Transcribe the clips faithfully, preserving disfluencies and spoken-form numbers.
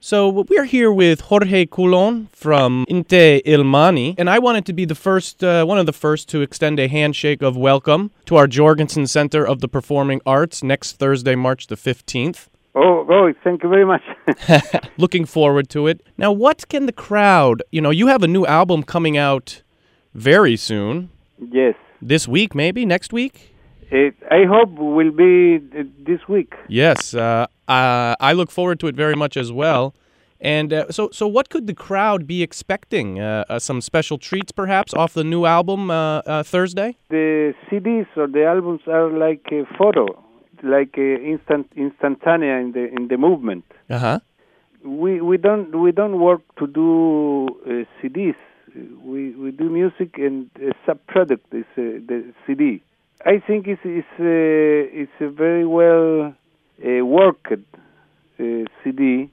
So we're here with Jorge Coulon from Inti Illimani, and I wanted to be the first, uh, one of the first to extend a handshake of welcome to our Jorgensen Center of the Performing Arts next Thursday, March the fifteenth. Oh, oh, thank you very much. Looking forward to it. Now, what can the crowd, you know, you have a new album coming out very soon. Yes. This week, maybe? Next week? It, I hope will be uh, this week. Yes, uh, uh, I look forward to it very much as well. And uh, so, so what could the crowd be expecting? Uh, uh, some special treats, perhaps, off the new album uh, uh, Thursday? The C Ds or the albums are like a photo, like a instant, instantanea in the in the movement. Uh huh. We we don't we don't work to do uh, C Ds. We we do music, and a subproduct is uh, the C D. I think it's it's uh, it's a very well uh, worked uh, C D.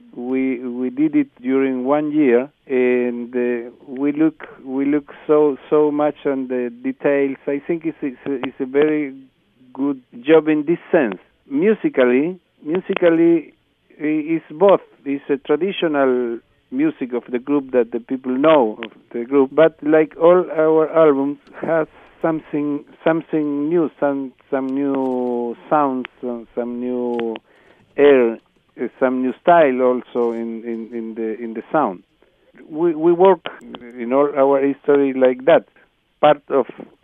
We we did it during one year, and uh, we look we look so so much on the details. I think it's it's a, it's a very good job in this sense. Musically, musically, it's both. It's a traditional music of the group that the people know of the group, but like all our albums, has something something new, some some new sounds, some, some new air, uh, some new style also in, in, in the in the sound. We we work in all our history like that, part of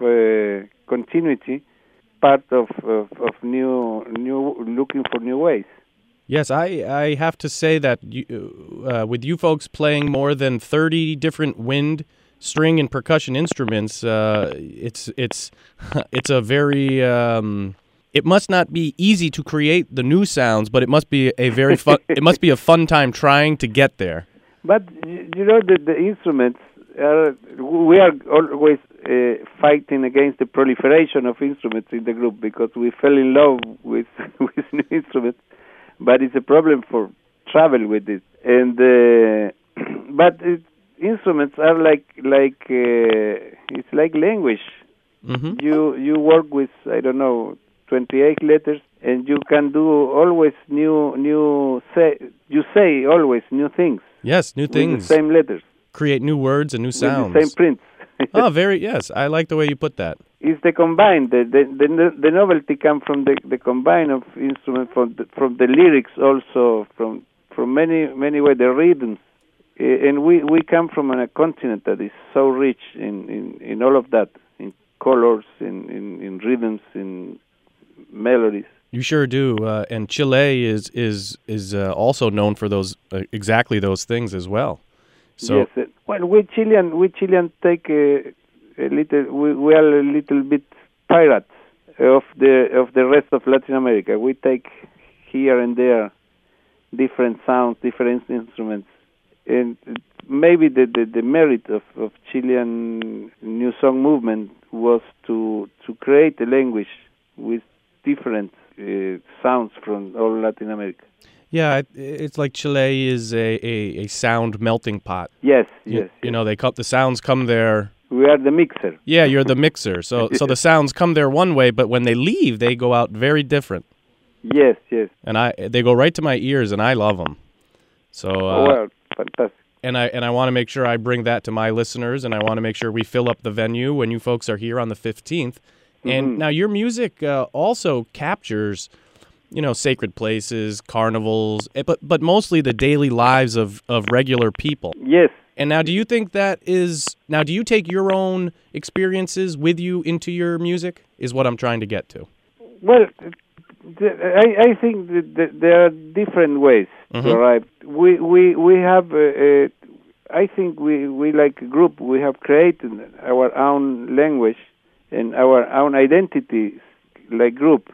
uh, continuity, part of, of of new new looking for new ways. Yes, I, I have to say that you, uh, with you folks playing more than thirty different wind, string, and percussion instruments, uh, it's it's it's a very um, it must not be easy to create the new sounds, but it must be a very fun it must be a fun time trying to get there. But you know the the instruments are, we are always uh, fighting against the proliferation of instruments in the group because we fell in love with with new instruments. But it's a problem for travel with it, and uh, but it, instruments are like like uh, it's like language. Mm-hmm. You you work with I don't know twenty-eight letters, and you can do always new new say you say always new things. Yes, new things. With the same letters. Create new words and new sounds. With the same prints. Oh, very yes. I like the way you put that. It's the combine. The the the, the novelty comes from the, the combine of instruments, from the, from the lyrics also, from from many many ways, the rhythms, uh, and we, we come from a continent that is so rich in, in, in all of that, in colors, in, in, in rhythms, in melodies. You sure do, uh, and Chile is is is uh, also known for those uh, exactly those things as well. So yes, uh, well, we Chilean we Chilean take. Uh, A little, we, we are a little bit pirates of the of the rest of Latin America. We take here and there different sounds, different instruments, and maybe the, the, the merit of, of Chilean new song movement was to to create a language with different uh, sounds from all Latin America. Yeah, it, it's like Chile is a, a, a sound melting pot. Yes, you, yes. You know, they come, the sounds come there. We are the mixer. Yeah, you're the mixer. So so the sounds come there one way, but when they leave, they go out very different. Yes, yes. And I they go right to my ears, and I love them. So uh, oh, well, fantastic. And I and I want to make sure I bring that to my listeners, and I want to make sure we fill up the venue when you folks are here on the fifteenth. And Mm-hmm. now your music uh, also captures, you know, sacred places, carnivals, eh, but but mostly the daily lives of, of regular people. Yes. And now, do you think that is now? Do you take your own experiences with you into your music? Is what I'm trying to get to. Well, the, I, I think that there are different ways Mm-hmm. to arrive. We we we have. Uh, uh, I think we we like a group. We have created our own language and our own identity, like group,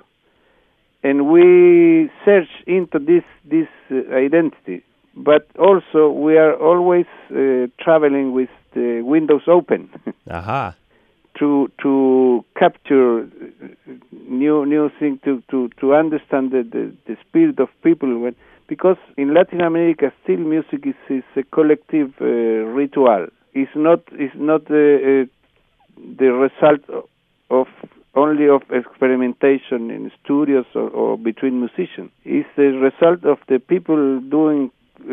and we search into this this uh, identity. But also, we are always uh, traveling with the windows open. Aha. to to capture new new things, to, to, to understand the, the, the spirit of people. When, because in Latin America, still music is, is a collective uh, ritual. It's not it's not uh, uh, the result of only of experimentation in studios or, or between musicians. It's the result of the people doing Uh,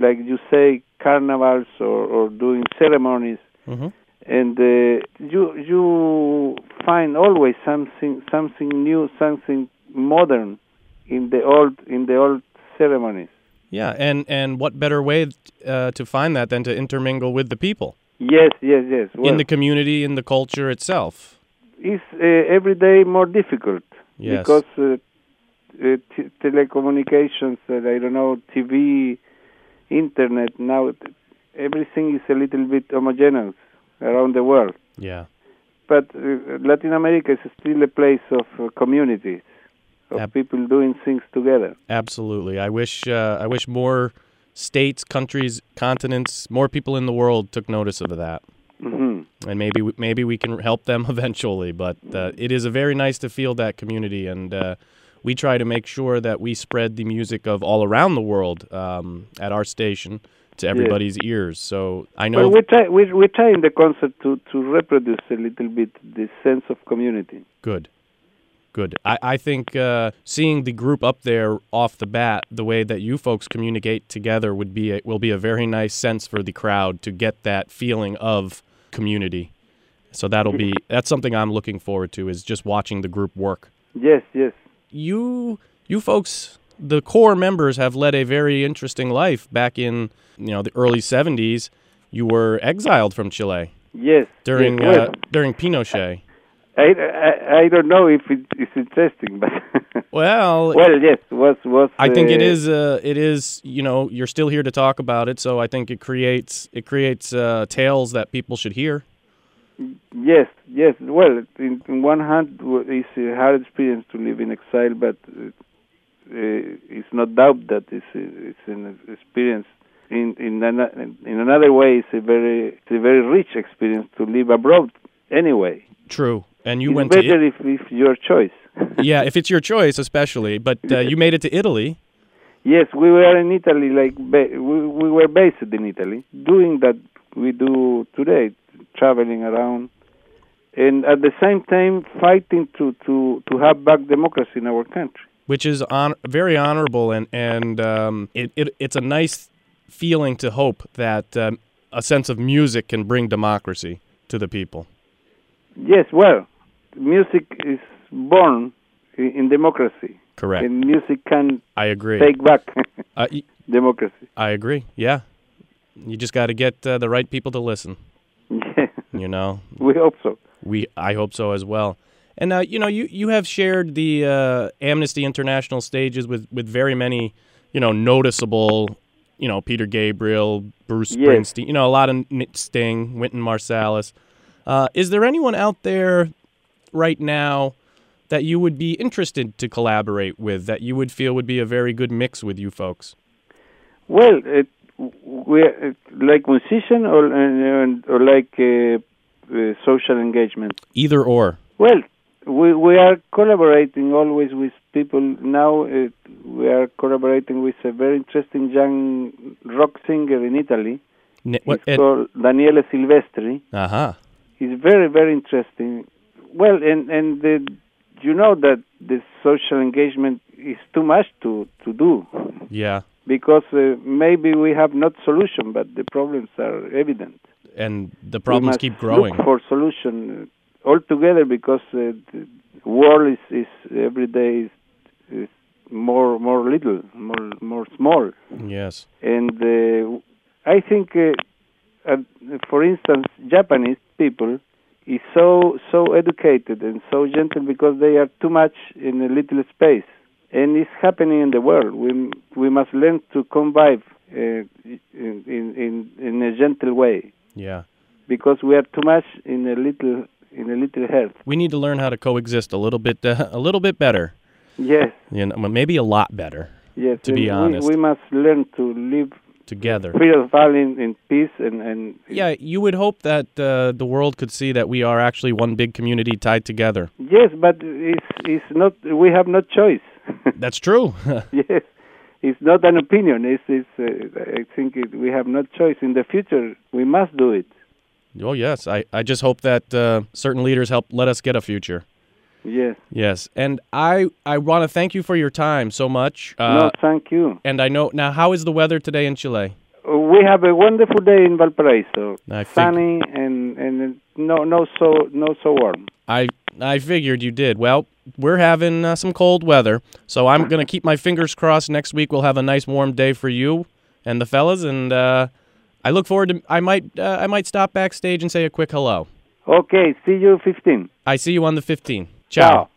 like you say, carnivals or, or doing ceremonies. Mm-hmm. And uh, you you find always something something new, something modern in the old in the old ceremonies. Yeah, and, and what better way uh, to find that than to intermingle with the people? Yes, yes, yes. Well, in the community, in the culture itself. It's uh, every day more difficult. Yes. Because uh, uh, t- telecommunications, uh, I don't know, T V, internet, now everything is a little bit homogeneous around the world. Yeah. But uh, Latin America is still a place of uh, communities, of Ab- people doing things together. Absolutely. I wish uh, I wish more states, countries, continents, more people in the world took notice of that. Mm-hmm. And maybe we- maybe we can help them eventually. But uh, it is a very nice to feel that community, and uh, we try to make sure that we spread the music of all around the world um, at our station to everybody's yes. ears. So I know. Well, we try we we try in the concert to, to reproduce a little bit this sense of community. Good. Good. I, I think uh, seeing the group up there off the bat, the way that you folks communicate together would be a, will be a very nice sense for the crowd to get that feeling of community. So that'll be that's something I'm looking forward to, is just watching the group work. Yes, yes. You you folks, the core members, have led a very interesting life. Back in you know the early seventies, you were exiled from Chile. Yes. During yes, well, uh, during Pinochet. I, I, I don't know if it, it's interesting, but well, well, yes, was was. I think uh, it is. Uh, it is. You know, you're still here to talk about it, so I think it creates it creates uh, tales that people should hear. Yes, yes. Well, in, in one hand, it's a hard experience to live in exile, but uh, uh, it's no doubt that it's a, it's an experience. In in, an, in another way, it's a very it's a very rich experience to live abroad. Anyway. True. And you it's went better to it- if if your choice. yeah, if it's your choice, especially. But uh, you made it to Italy. Yes, we were in Italy. Like ba- we we were based in Italy, doing that we do today, traveling around, and at the same time fighting to to to have back democracy in our country. Which is on, very honorable, and and um, it, it it's a nice feeling to hope that um, a sense of music can bring democracy to the people. Yes, well, music is born in, in democracy. Correct. And music can I agree. take back uh, y- democracy. I agree. Yeah, you just got to get uh, the right people to listen. Yeah. You know, We hope so. we I hope so as well. And uh, you know, you, you have shared the uh, Amnesty International stages with, with very many, you know, noticeable, you know, Peter Gabriel, Bruce Yes. Springsteen, you know, a lot of N- Sting, Wynton Marsalis. Uh, is there anyone out there right now that you would be interested to collaborate with, that you would feel would be a very good mix with you folks? Well, it, we're uh, like musician or uh, or like uh, uh, social engagement. Either or. Well, we we are collaborating always with people. Now uh, we are collaborating with a very interesting young rock singer in Italy. N- what, He's called Daniele Silvestri. uh-huh. He's very, very interesting. Well, and and the, you know that the social engagement is too much to, to do. Yeah. Because uh, maybe we have not solution, but the problems are evident. And the We problems must keep growing. Look for solution uh, altogether, because uh, the world is, is every day is, is more more little, more more small. Yes. And uh, I think, uh, uh, for instance, Japanese people is so so educated and so gentle because they are too much in a little space, and it's happening in the world. We we must learn to convive uh, in, in in a gentle way, Yeah. because we are too much in a little in a little health. We need to learn how to coexist a little bit uh, a little bit better. Yes, You know, maybe a lot better yes. To be and honest. we, we must learn to live together. free of all in, in peace and and. Yeah, you would hope that uh, the world could see that we are actually one big community tied together. Yes, but it's it's not. We have no choice. That's true. Yes, it's not an opinion. It's, it's uh, I think it, we have no choice. In the future, we must do it. Oh, yes. I, I just hope that uh, certain leaders help let us get a future. Yes. Yes. And I, I want to thank you for your time so much. Uh, no, thank you. And I know, now, how is the weather today in Chile? we have a wonderful day in Valparaiso, I fig- sunny and and no no so no so warm. I I figured you did. Well, we're having uh, some cold weather, so I'm gonna keep my fingers crossed. Next week we'll have a nice warm day for you and the fellas, and uh, I look forward to. I might uh, I might stop backstage and say a quick hello. Okay, see you fifteen. I see you on the fifteenth. Ciao. Ciao.